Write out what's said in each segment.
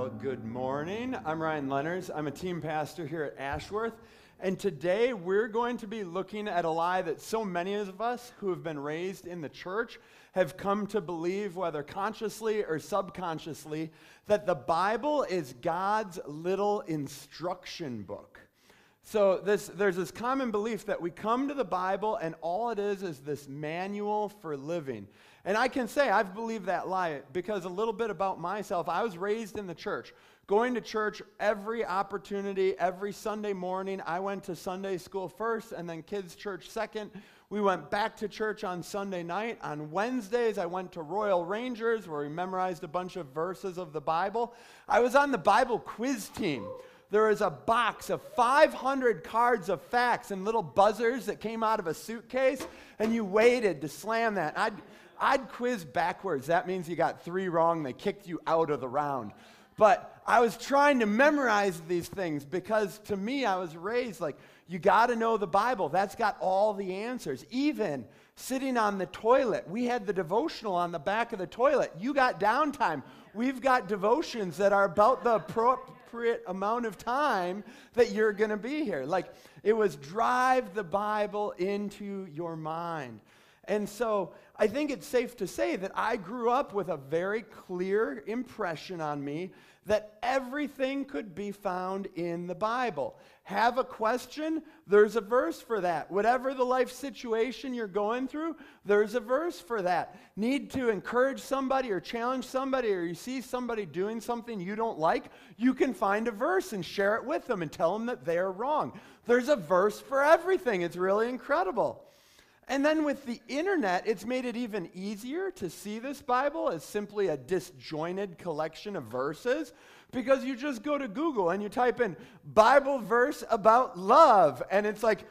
Well, good morning. I'm Ryan Lenners. I'm a team pastor here at Ashworth. And today we're going to be looking at a lie that so many of us who have been raised in the church have come to believe, whether consciously or subconsciously, that the Bible is God's little instruction book. So there's this common belief that we come to the Bible and all it is this manual for living. And I can say I've believed that lie because a little bit about myself. I was raised in the church, going to church every opportunity, every Sunday morning. I went to Sunday school first and then kids' church second. We went back to church on Sunday night. On Wednesdays, I went to Royal Rangers where we memorized a bunch of verses of the Bible. I was on the Bible quiz team. There was a box of 500 cards of facts and little buzzers that came out of a suitcase, and you waited to slam that. I'd quiz backwards. That means you got 3 wrong. They kicked you out of the round. But I was trying to memorize these things because to me, I was raised like, you got to know the Bible. That's got all the answers. Even sitting on the toilet, we had the devotional on the back of the toilet. You got downtime. We've got devotions that are about the appropriate amount of time that you're going to be here. Like, it was drive the Bible into your mind. And so I think it's safe to say that I grew up with a very clear impression on me that everything could be found in the Bible. Have a question? There's a verse for that. Whatever the life situation you're going through, there's a verse for that. Need to encourage somebody or challenge somebody, or you see somebody doing something you don't like, you can find a verse and share it with them and tell them that they're wrong. There's a verse for everything. It's really incredible. And then with the internet, it's made it even easier to see this Bible as simply a disjointed collection of verses because you just go to Google and you type in Bible verse about love, and it's like,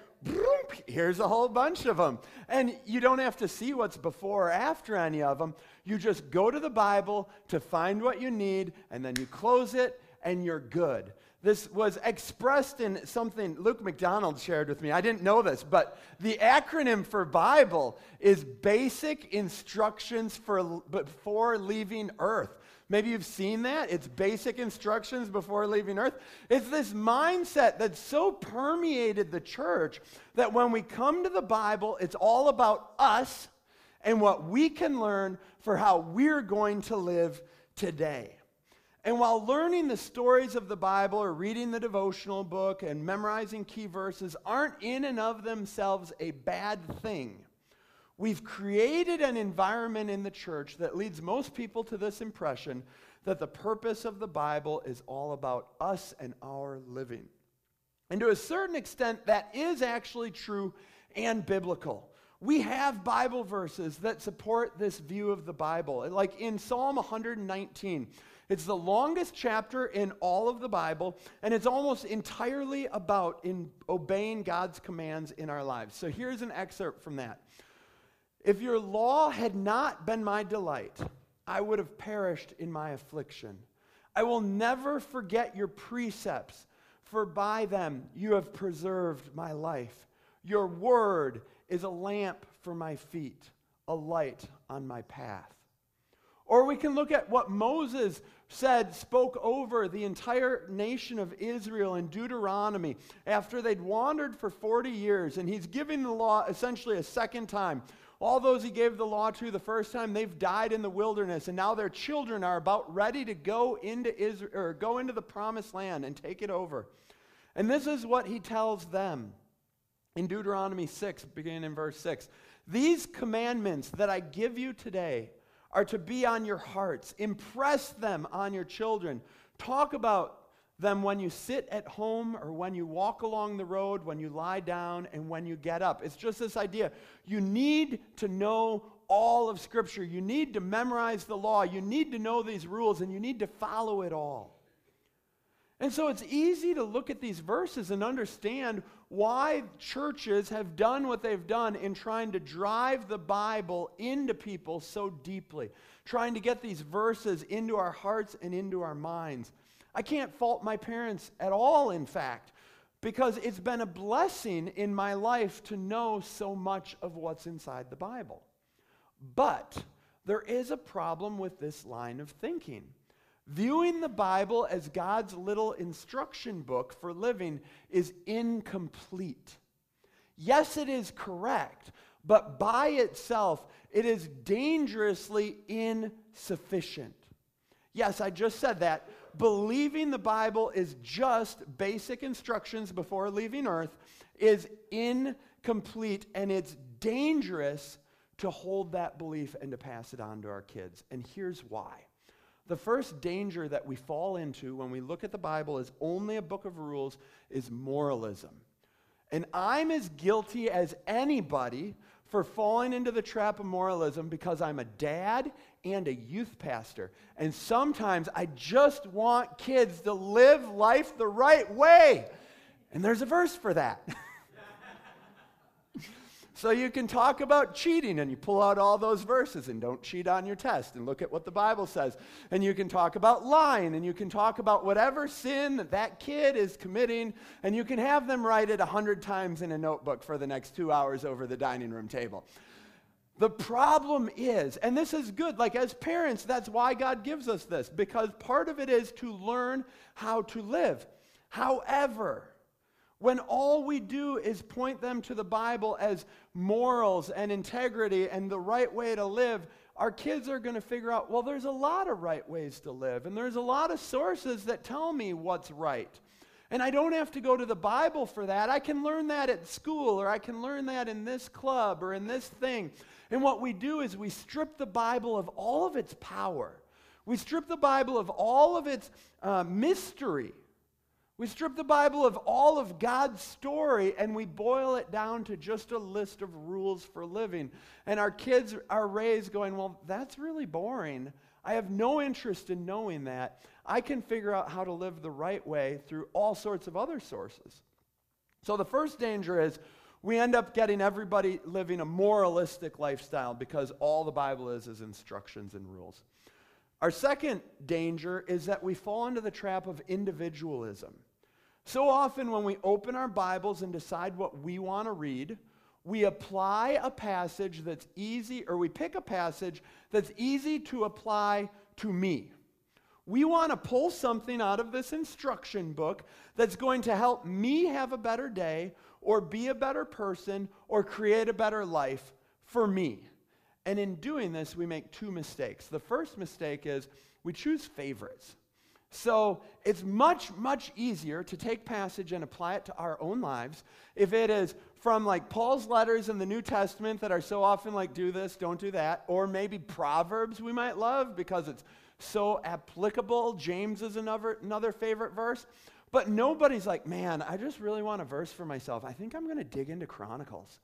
here's a whole bunch of them. And you don't have to see what's before or after any of them. You just go to the Bible to find what you need, and then you close it, and you're good. This was expressed in something Luke McDonald shared with me. I didn't know this, but the acronym for Bible is Basic Instructions Before Leaving Earth. Maybe you've seen that. It's Basic Instructions Before Leaving Earth. It's this mindset that's so permeated the church that when we come to the Bible, it's all about us and what we can learn for how we're going to live today. And while learning the stories of the Bible or reading the devotional book and memorizing key verses aren't in and of themselves a bad thing, we've created an environment in the church that leads most people to this impression that the purpose of the Bible is all about us and our living. And to a certain extent, that is actually true and biblical. We have Bible verses that support this view of the Bible. Like in Psalm 119, it's the longest chapter in all of the Bible, and it's almost entirely about obeying God's commands in our lives. So here's an excerpt from that. If your law had not been my delight, I would have perished in my affliction. I will never forget your precepts, for by them you have preserved my life. Your word is a lamp for my feet, a light on my path. Or we can look at what Moses spoke over the entire nation of Israel in Deuteronomy after they'd wandered for 40 years, and he's giving the law essentially a second time. All those he gave the law to the first time, they've died in the wilderness, and now their children are about ready to go into Israel, or go into the promised land and take it over. And this is what he tells them in Deuteronomy 6, beginning in verse 6. These commandments that I give you today are to be on your hearts. Impress them on your children. Talk about them when you sit at home or when you walk along the road, when you lie down, and when you get up. It's just this idea. You need to know all of Scripture. You need to memorize the law. You need to know these rules, and you need to follow it all. And so it's easy to look at these verses and understand why churches have done what they've done in trying to drive the Bible into people so deeply, trying to get these verses into our hearts and into our minds. I can't fault my parents at all, in fact, because it's been a blessing in my life to know so much of what's inside the Bible. But there is a problem with this line of thinking. Viewing the Bible as God's little instruction book for living is incomplete. Yes, it is correct, but by itself, it is dangerously insufficient. Yes, I just said that. Believing the Bible is just basic instructions before leaving earth is incomplete, and it's dangerous to hold that belief and to pass it on to our kids. And here's why. The first danger that we fall into when we look at the Bible as only a book of rules is moralism. And I'm as guilty as anybody for falling into the trap of moralism because I'm a dad and a youth pastor. And sometimes I just want kids to live life the right way. And there's a verse for that. So you can talk about cheating and you pull out all those verses and don't cheat on your test and look at what the Bible says. And you can talk about lying and you can talk about whatever sin that kid is committing, and you can have them write it 100 times in a notebook for the next 2 hours over the dining room table. The problem is, and this is good, like as parents, that's why God gives us this, because part of it is to learn how to live. However, when all we do is point them to the Bible as morals and integrity and the right way to live, our kids are going to figure out, well, there's a lot of right ways to live, and there's a lot of sources that tell me what's right. And I don't have to go to the Bible for that. I can learn that at school, or I can learn that in this club or in this thing. And what we do is we strip the Bible of all of its power. We strip the Bible of all of its mystery. We strip the Bible of all of God's story, and we boil it down to just a list of rules for living. And our kids are raised going, well, that's really boring. I have no interest in knowing that. I can figure out how to live the right way through all sorts of other sources. So the first danger is we end up getting everybody living a moralistic lifestyle because all the Bible is instructions and rules. Our second danger is that we fall into the trap of individualism. So often when we open our Bibles and decide what we want to read, we apply a passage that's easy, or we pick a passage that's easy to apply to me. We want to pull something out of this instruction book that's going to help me have a better day, or be a better person, or create a better life for me. And in doing this, we make two mistakes. The first mistake is we choose favorites. So it's much, much easier to take passage and apply it to our own lives if it is from like Paul's letters in the New Testament that are so often like do this, don't do that, or maybe Proverbs we might love because it's so applicable. James is another favorite verse. But nobody's like, man, I just really want a verse for myself. I think I'm going to dig into Chronicles.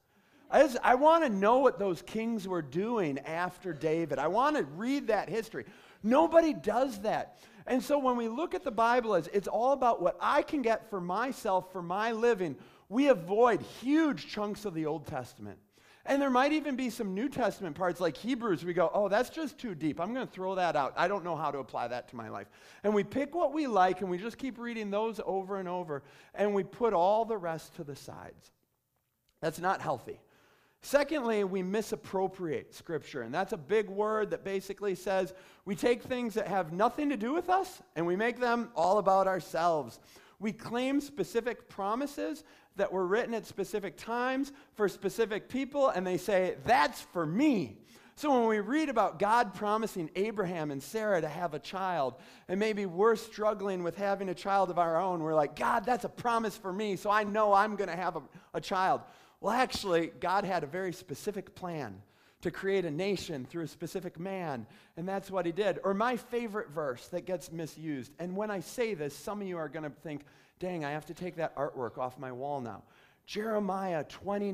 I want to know what those kings were doing after David. I want to read that history. Nobody does that. And so when we look at the Bible as it's all about what I can get for myself, for my living, we avoid huge chunks of the Old Testament. And there might even be some New Testament parts like Hebrews. We go, oh, that's just too deep. I'm going to throw that out. I don't know how to apply that to my life. And we pick what we like and we just keep reading those over and over. And we put all the rest to the sides. That's not healthy. Secondly, we misappropriate Scripture, and that's a big word that basically says we take things that have nothing to do with us and we make them all about ourselves. We claim specific promises that were written at specific times for specific people, and they say, that's for me. So when we read about God promising Abraham and Sarah to have a child, and maybe we're struggling with having a child of our own, we're like, God, that's a promise for me, so I know I'm going to have a child. Well, actually, God had a very specific plan to create a nation through a specific man, and that's what he did. Or my favorite verse that gets misused, and when I say this, some of you are going to think, dang, I have to take that artwork off my wall now. Jeremiah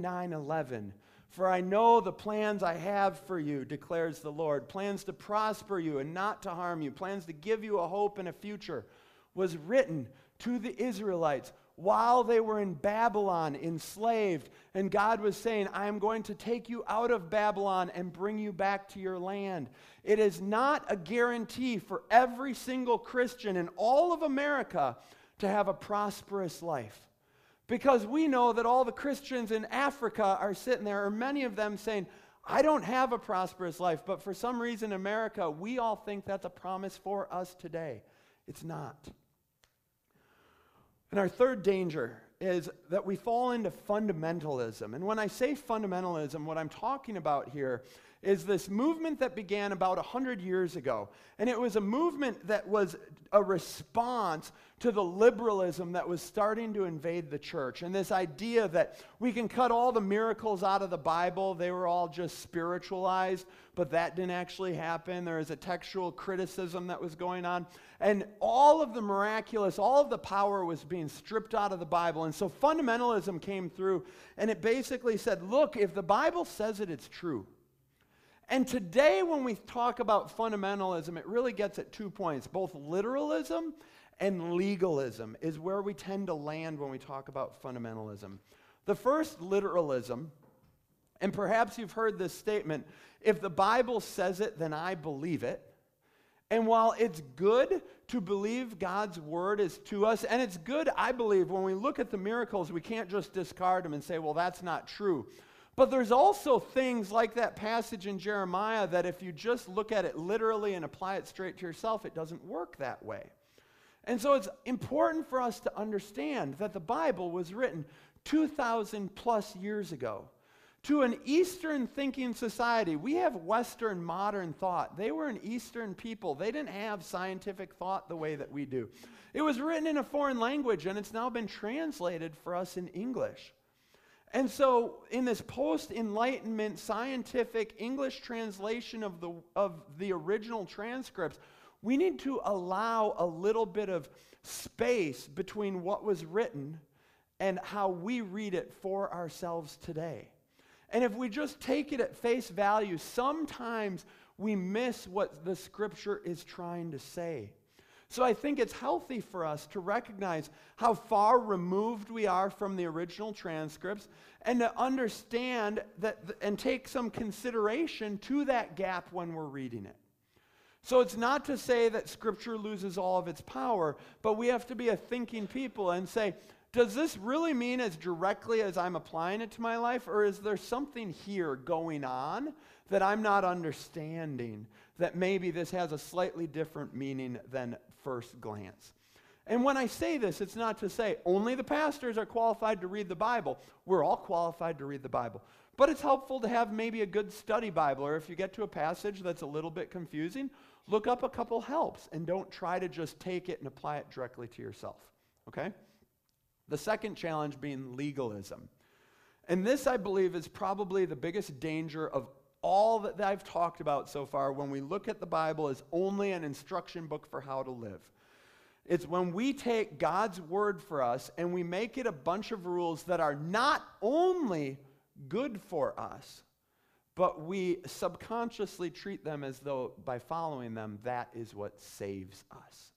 29:11. For I know the plans I have for you, declares the Lord, plans to prosper you and not to harm you, plans to give you a hope and a future, was written to the Israelites while they were in Babylon, enslaved. And God was saying, I am going to take you out of Babylon and bring you back to your land. It is not a guarantee for every single Christian in all of America to have a prosperous life. Because we know that all the Christians in Africa are sitting there, or many of them saying, I don't have a prosperous life, but for some reason in America, we all think that's a promise for us today. It's not. And our third danger is that we fall into fundamentalism. And when I say fundamentalism, what I'm talking about here is this movement that began about 100 years ago. And it was a movement that was a response to the liberalism that was starting to invade the church. And this idea that we can cut all the miracles out of the Bible, they were all just spiritualized, but that didn't actually happen. There was a textual criticism that was going on. And all of the miraculous, all of the power was being stripped out of the Bible. And so fundamentalism came through, and it basically said, look, if the Bible says it, it's true. And today when we talk about fundamentalism, it really gets at 2 points. Both literalism and legalism is where we tend to land when we talk about fundamentalism. The first, literalism, and perhaps you've heard this statement, if the Bible says it, then I believe it. And while it's good to believe God's word is to us, and it's good, I believe, when we look at the miracles, we can't just discard them and say, well, that's not true. But there's also things like that passage in Jeremiah that if you just look at it literally and apply it straight to yourself, it doesn't work that way. And so it's important for us to understand that the Bible was written 2,000 plus years ago to an Eastern thinking society. We have Western modern thought. They were an Eastern people. They didn't have scientific thought the way that we do. It was written in a foreign language, and it's now been translated for us in English. And so in this post-Enlightenment scientific English translation of the original transcripts, we need to allow a little bit of space between what was written and how we read it for ourselves today. And if we just take it at face value, sometimes we miss what the Scripture is trying to say. So I think it's healthy for us to recognize how far removed we are from the original transcripts and to understand that and take some consideration to that gap when we're reading it. So it's not to say that Scripture loses all of its power, but we have to be a thinking people and say, does this really mean as directly as I'm applying it to my life, or is there something here going on that I'm not understanding, that maybe this has a slightly different meaning than first glance? And when I say this, it's not to say only the pastors are qualified to read the Bible. We're all qualified to read the Bible. But it's helpful to have maybe a good study Bible, or if you get to a passage that's a little bit confusing, look up a couple helps and don't try to just take it and apply it directly to yourself, okay? The second challenge being legalism. And this, I believe, is probably the biggest danger of all that I've talked about so far when we look at the Bible as only an instruction book for how to live. It's when we take God's word for us and we make it a bunch of rules that are not only good for us, but we subconsciously treat them as though by following them, that is what saves us.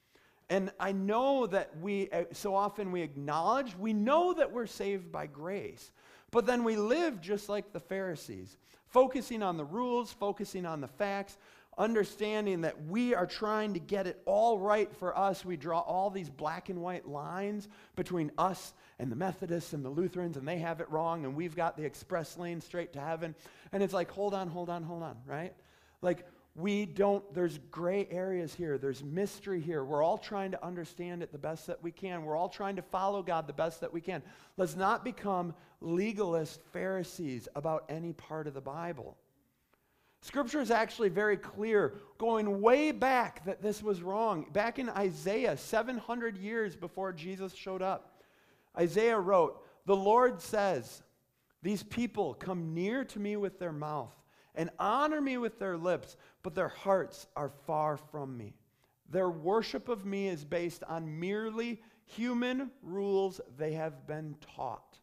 And I know that so often we acknowledge, we know that we're saved by grace, but then we live just like the Pharisees, focusing on the rules, focusing on the facts, understanding that we are trying to get it all right for us. We draw all these black and white lines between us and the Methodists and the Lutherans, and they have it wrong, and we've got the express lane straight to heaven. And it's like, hold on, right? Like, there's gray areas here. There's mystery here. We're all trying to understand it the best that we can. We're all trying to follow God the best that we can. Let's not become legalist Pharisees about any part of the Bible. Scripture is actually very clear, going way back, that this was wrong. Back in Isaiah, 700 years before Jesus showed up, Isaiah wrote, "The Lord says, these people come near to me with their mouth and honor me with their lips, but their hearts are far from me. Their worship of me is based on merely human rules they have been taught."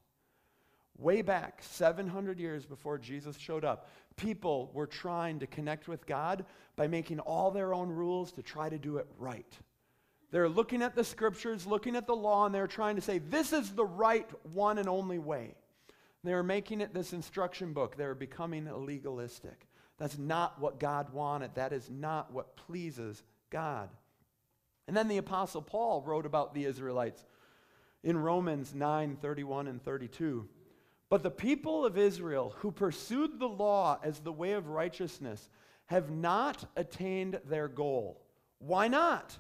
Way back, 700 years before Jesus showed up, people were trying to connect with God by making all their own rules to try to do it right. They're looking at the Scriptures, looking at the law, and they're trying to say, this is the right one and only way. They were making it this instruction book. They were becoming legalistic. That's not what God wanted. That is not what pleases God. And then the Apostle Paul wrote about the Israelites in Romans 9:31 and 32. "But the people of Israel who pursued the law as the way of righteousness have not attained their goal." Why not?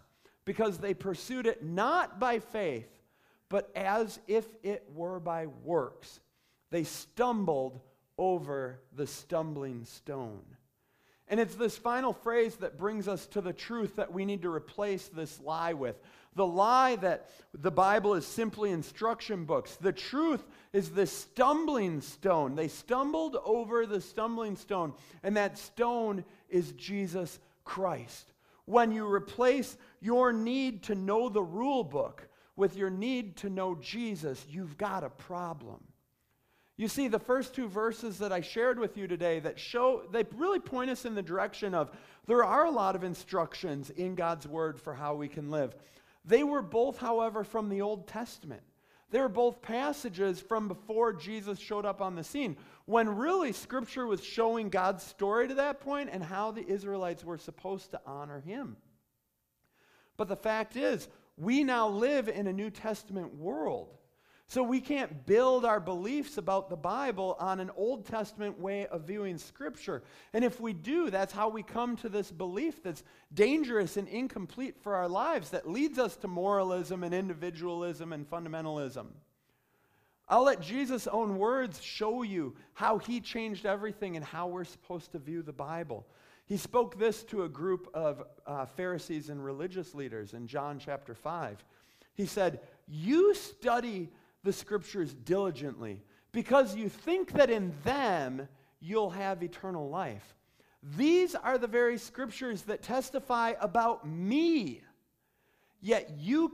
because they pursued it not by faith, but as if it were by works. They stumbled over the stumbling stone. And it's this final phrase that brings us to the truth that we need to replace this lie with. The lie that the Bible is simply instruction books. The truth is the stumbling stone. They stumbled over the stumbling stone, and that stone is Jesus Christ. When you replace your need to know the rule book with your need to know Jesus, you've got a problem. You see, the first two verses that I shared with you today they really point us in the direction of there are a lot of instructions in God's Word for how we can live. They were both, however, from the Old Testament. They were both passages from before Jesus showed up on the scene, when really Scripture was showing God's story to that point and how the Israelites were supposed to honor Him. But the fact is, we now live in a New Testament world. So we can't build our beliefs about the Bible on an Old Testament way of viewing Scripture. And if we do, that's how we come to this belief that's dangerous and incomplete for our lives, that leads us to moralism and individualism and fundamentalism. I'll let Jesus' own words show you how He changed everything and how we're supposed to view the Bible. He spoke this to a group of Pharisees and religious leaders in John chapter 5. He said, "You study the Scriptures diligently, because you think that in them you'll have eternal life. These are the very Scriptures that testify about me, yet you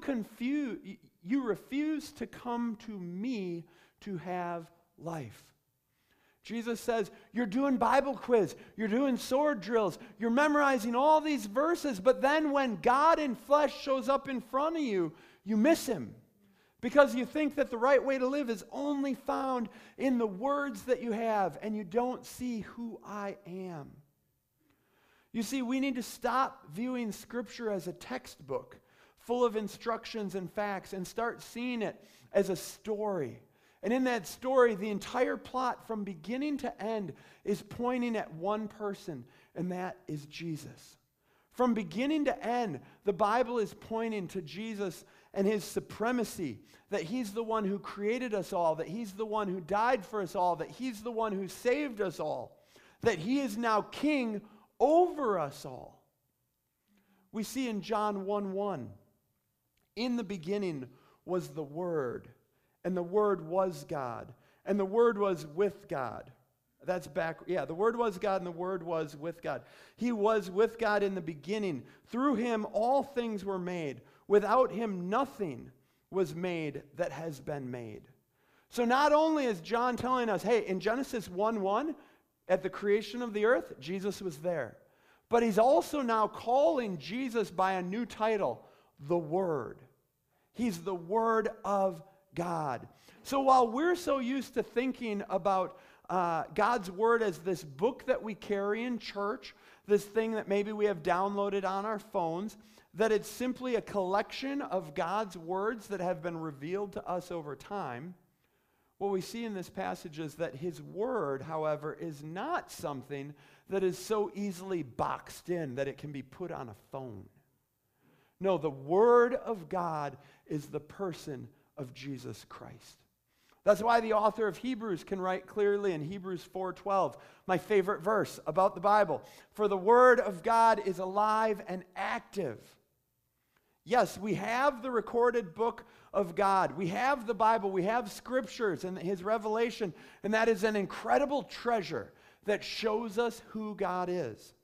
refuse to come to me to have life." Jesus says, you're doing Bible quiz, you're doing sword drills, you're memorizing all these verses, but then when God in flesh shows up in front of you, you miss Him. Because you think that the right way to live is only found in the words that you have, and you don't see who I am. You see, we need to stop viewing Scripture as a textbook full of instructions and facts and start seeing it as a story. And in that story, the entire plot from beginning to end is pointing at one person, and that is Jesus. From beginning to end, the Bible is pointing to Jesus and His supremacy, that He's the one who created us all, that He's the one who died for us all, that He's the one who saved us all, that He is now King over us all. We see in John 1:1, in the beginning was the Word, and the Word was God, and the Word was with God. The Word was God, and the Word was with God. He was with God in the beginning. Through Him all things were made. Without Him nothing was made that has been made. So not only is John telling us, hey, in Genesis 1:1, at the creation of the earth, Jesus was there. But he's also now calling Jesus by a new title, the Word. He's the Word of God. So while we're so used to thinking about God's Word as this book that we carry in church, this thing that maybe we have downloaded on our phones, that it's simply a collection of God's words that have been revealed to us over time, what we see in this passage is that His Word, however, is not something that is so easily boxed in that it can be put on a phone. No, the Word of God is the person of Jesus Christ. That's why the author of Hebrews can write clearly in Hebrews 4:12, my favorite verse about the Bible. For the Word of God is alive and active. Yes, we have the recorded book of God. We have the Bible. We have Scriptures and His revelation. And that is an incredible treasure that shows us who God is.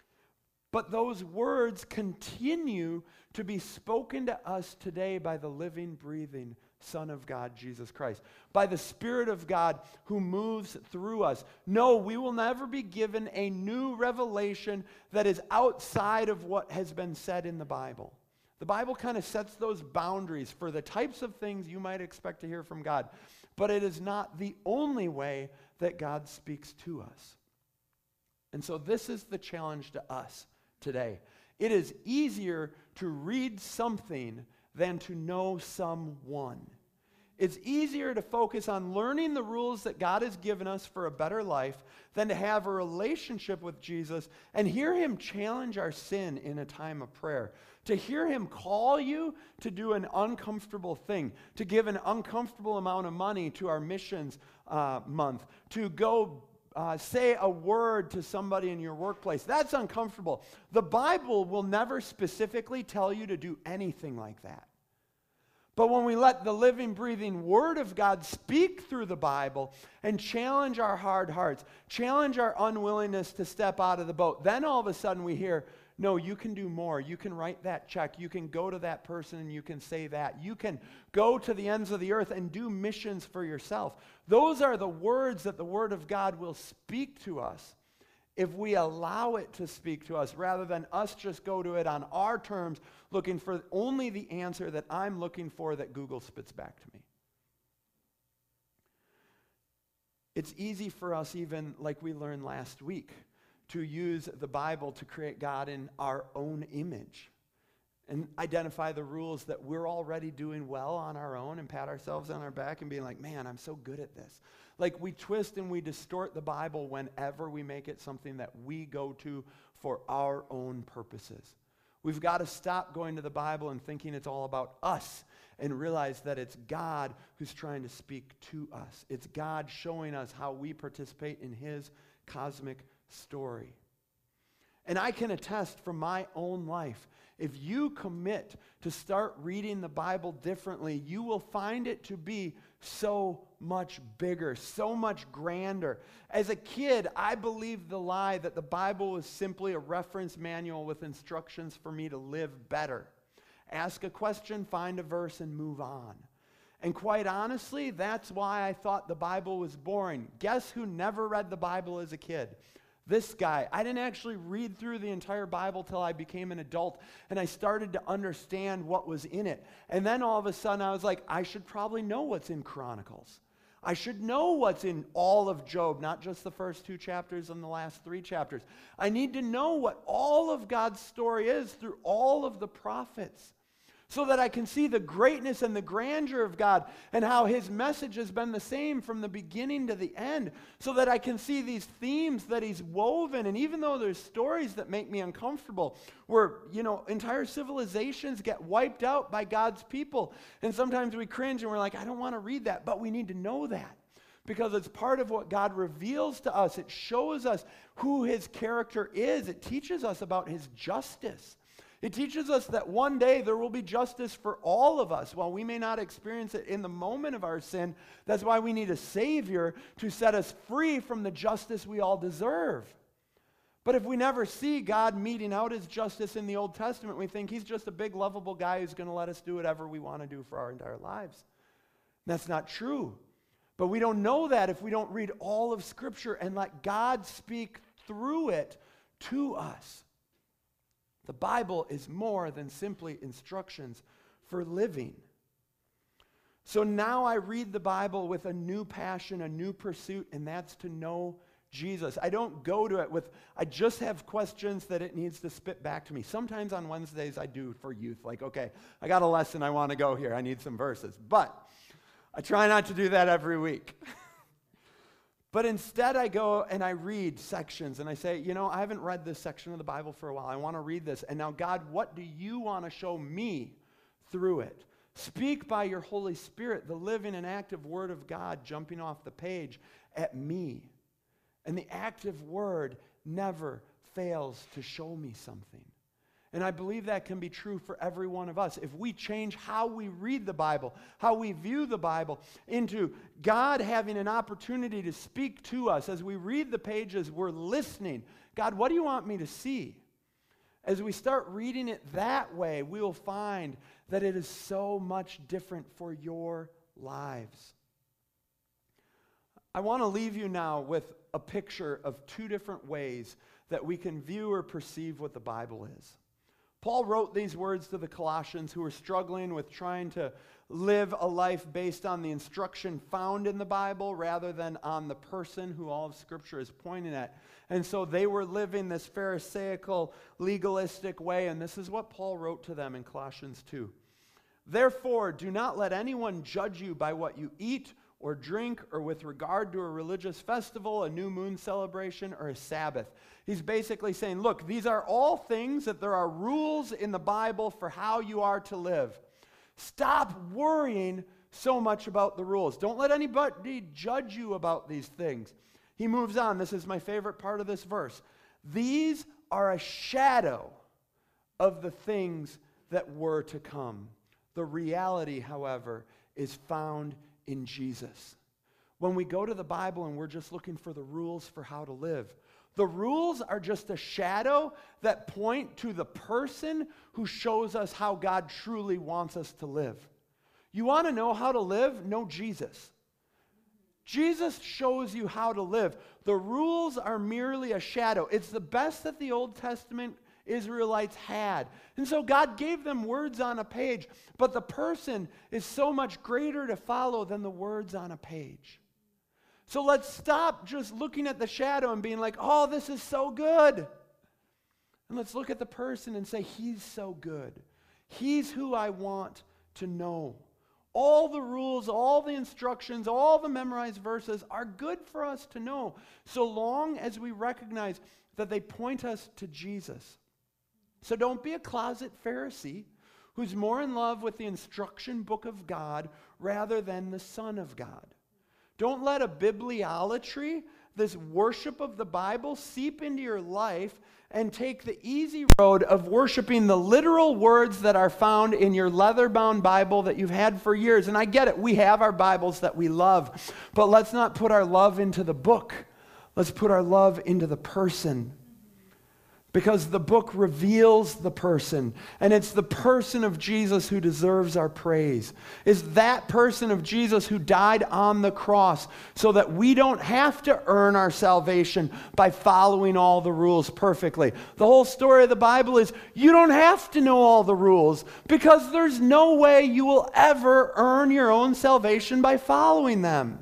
But those words continue to be spoken to us today by the living, breathing Son of God, Jesus Christ, by the Spirit of God who moves through us. No, we will never be given a new revelation that is outside of what has been said in the Bible. The Bible kind of sets those boundaries for the types of things you might expect to hear from God, but it is not the only way that God speaks to us. And so this is the challenge to us today. It is easier to read something than to know someone. It's easier to focus on learning the rules that God has given us for a better life than to have a relationship with Jesus and hear him challenge our sin in a time of prayer. To hear him call you to do an uncomfortable thing, to give an uncomfortable amount of money to our missions month, to go say a word to somebody in your workplace. That's uncomfortable. The Bible will never specifically tell you to do anything like that. But when we let the living, breathing Word of God speak through the Bible and challenge our hard hearts, challenge our unwillingness to step out of the boat, then all of a sudden we hear, no, you can do more. You can write that check. You can go to that person and you can say that. You can go to the ends of the earth and do missions for yourself. Those are the words that the Word of God will speak to us if we allow it to speak to us rather than us just go to it on our terms, looking for only the answer that I'm looking for that Google spits back to me. It's easy for us, even like we learned last week, to use the Bible to create God in our own image and identify the rules that we're already doing well on our own and pat ourselves on our back and being like, man, I'm so good at this. Like we twist and we distort the Bible whenever we make it something that we go to for our own purposes. We've got to stop going to the Bible and thinking it's all about us and realize that it's God who's trying to speak to us. It's God showing us how we participate in his cosmic story. And I can attest from my own life, if you commit to start reading the Bible differently, you will find it to be so much bigger, so much grander. As a kid, I believed the lie that the Bible was simply a reference manual with instructions for me to live better. Ask a question, find a verse, and move on. And quite honestly, that's why I thought the Bible was boring. Guess who never read the Bible as a kid? This guy. I didn't actually read through the entire Bible till I became an adult, and I started to understand what was in it. And then all of a sudden I was like, I should probably know what's in Chronicles. I should know what's in all of Job, not just the first 2 chapters and the last 3 chapters. I need to know what all of God's story is through all of the prophets, so that I can see the greatness and the grandeur of God and how his message has been the same from the beginning to the end, so that I can see these themes that he's woven. And even though there's stories that make me uncomfortable, where, entire civilizations get wiped out by God's people, and sometimes we cringe and we're like, I don't want to read that, but we need to know that, because it's part of what God reveals to us. It shows us who his character is. It teaches us about his justice. It teaches us that one day there will be justice for all of us. While we may not experience it in the moment of our sin, that's why we need a Savior to set us free from the justice we all deserve. But if we never see God meting out his justice in the Old Testament, we think he's just a big, lovable guy who's going to let us do whatever we want to do for our entire lives. That's not true. But we don't know that if we don't read all of Scripture and let God speak through it to us. The Bible is more than simply instructions for living. So now I read the Bible with a new passion, a new pursuit, and that's to know Jesus. I don't go to it with, I just have questions that it needs to spit back to me. Sometimes on Wednesdays I do for youth, like, okay, I got a lesson, I want to go here, I need some verses. But I try not to do that every week. But instead I go and I read sections and I say, I haven't read this section of the Bible for a while. I want to read this. And now, God, what do you want to show me through it? Speak by your Holy Spirit, the living and active Word of God jumping off the page at me. And the active Word never fails to show me something. And I believe that can be true for every one of us. If we change how we read the Bible, how we view the Bible, into God having an opportunity to speak to us, as we read the pages, we're listening. God, what do you want me to see? As we start reading it that way, we will find that it is so much different for your lives. I want to leave you now with a picture of 2 different ways that we can view or perceive what the Bible is. Paul wrote these words to the Colossians who were struggling with trying to live a life based on the instruction found in the Bible rather than on the person who all of Scripture is pointing at. And so they were living this Pharisaical, legalistic way, and this is what Paul wrote to them in Colossians 2. Therefore, do not let anyone judge you by what you eat or drink, or with regard to a religious festival, a new moon celebration, or a Sabbath. He's basically saying, look, these are all things that there are rules in the Bible for how you are to live. Stop worrying so much about the rules. Don't let anybody judge you about these things. He moves on. This is my favorite part of this verse. These are a shadow of the things that were to come. The reality, however, is found in Jesus. When we go to the Bible and we're just looking for the rules for how to live, the rules are just a shadow that point to the person who shows us how God truly wants us to live. You want to know how to live? Know Jesus. Jesus shows you how to live. The rules are merely a shadow. It's the best that the Old Testament Israelites had. And so God gave them words on a page, but the person is so much greater to follow than the words on a page. So let's stop just looking at the shadow and being like, oh, this is so good. And let's look at the person and say, he's so good. He's who I want to know. All the rules, all the instructions, all the memorized verses are good for us to know, so long as we recognize that they point us to Jesus. So don't be a closet Pharisee who's more in love with the instruction book of God rather than the Son of God. Don't let a bibliolatry, this worship of the Bible, seep into your life and take the easy road of worshiping the literal words that are found in your leather-bound Bible that you've had for years. And I get it, we have our Bibles that we love, but let's not put our love into the book. Let's put our love into the person. Because the book reveals the person, and it's the person of Jesus who deserves our praise. It's that person of Jesus who died on the cross so that we don't have to earn our salvation by following all the rules perfectly. The whole story of the Bible is you don't have to know all the rules because there's no way you will ever earn your own salvation by following them.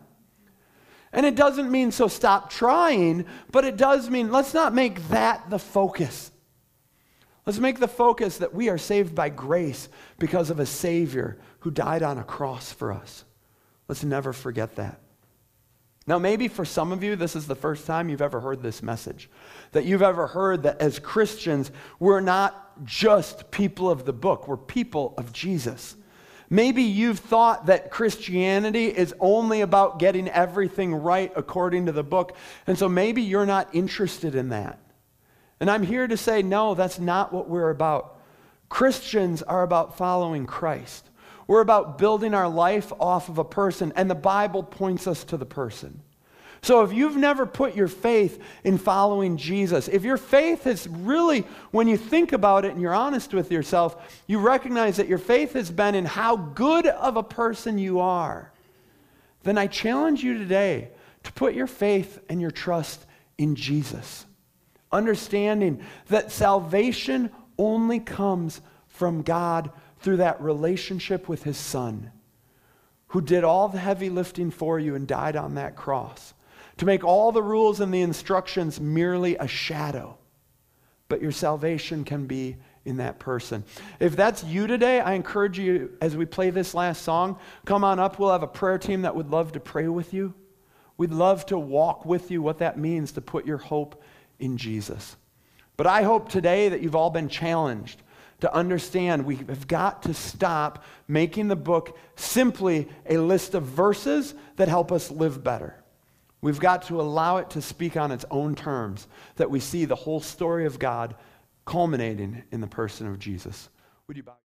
And it doesn't mean so stop trying, but it does mean let's not make that the focus. Let's make the focus that we are saved by grace because of a Savior who died on a cross for us. Let's never forget that. Now, maybe for some of you, this is the first time you've ever heard this message, that you've ever heard that as Christians, we're not just people of the book, we're people of Jesus. Maybe you've thought that Christianity is only about getting everything right according to the book, and so maybe you're not interested in that. And I'm here to say, no, that's not what we're about. Christians are about following Christ. We're about building our life off of a person, and the Bible points us to the person. So if you've never put your faith in following Jesus, if your faith is really, when you think about it and you're honest with yourself, you recognize that your faith has been in how good of a person you are, then I challenge you today to put your faith and your trust in Jesus, understanding that salvation only comes from God through that relationship with His Son, who did all the heavy lifting for you and died on that cross, to make all the rules and the instructions merely a shadow. But your salvation can be in that person. If that's you today, I encourage you, as we play this last song, come on up. We'll have a prayer team that would love to pray with you. We'd love to walk with you what that means to put your hope in Jesus. But I hope today that you've all been challenged to understand we have got to stop making the book simply a list of verses that help us live better. We've got to allow it to speak on its own terms, that we see the whole story of God culminating in the person of Jesus. Would you bow?